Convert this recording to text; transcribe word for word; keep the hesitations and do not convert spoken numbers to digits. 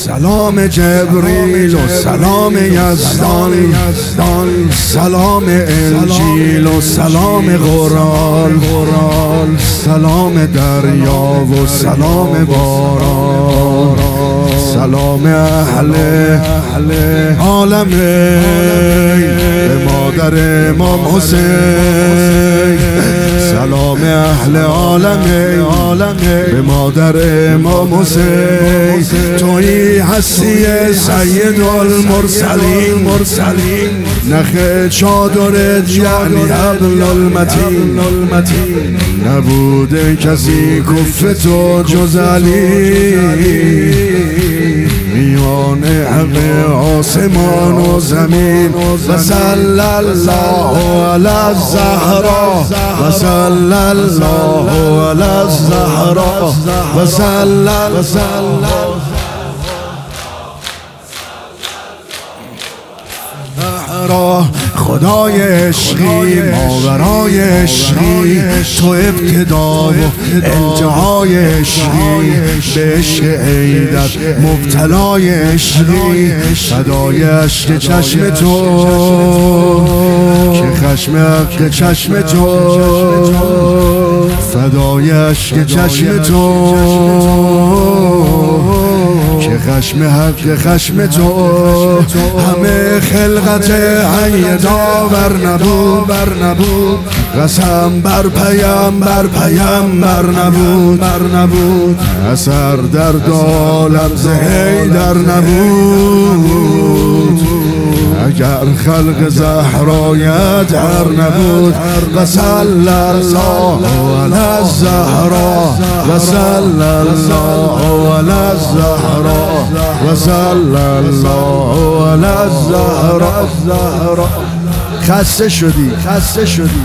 سلام جبریل و سلام یزدان، سلام انجیل و سلام قرآن، سلام دریا و سلام باران، سلام اهل عالم به مادر امام حسین، سلام اهل عالم به مادر امام حسین. تویی هستی سید المرسلین، نخ چادرت یعنی حبل المتین، نبوده کسی کف تو جز علی، میان حق آسمان و زمین. و صلی الله علی الزهرا، و صلی الله علی الزهرا، و صلی خدای عشقی، ماورای عشقی، تو ابتدا و انتهای عشقی، به عشق عیدت مبتلای عشقی، فدای عشق چشم تو که خشم حق چشم تو، فدای عشق چشم تو که خشم حق خشم تو. همه خلقت حی داور نبود، بر نبود قسم بر پیم بر پیم بر نبود، بر نبود اثر در دالم ز حیدر نبود، اگر خلق زهرایت هر نبود. و صلی الله علی الزهرا، و صلی الله علی الزهرا، و صلی الله علی الزهرا. خسته شدی، خسته شدی.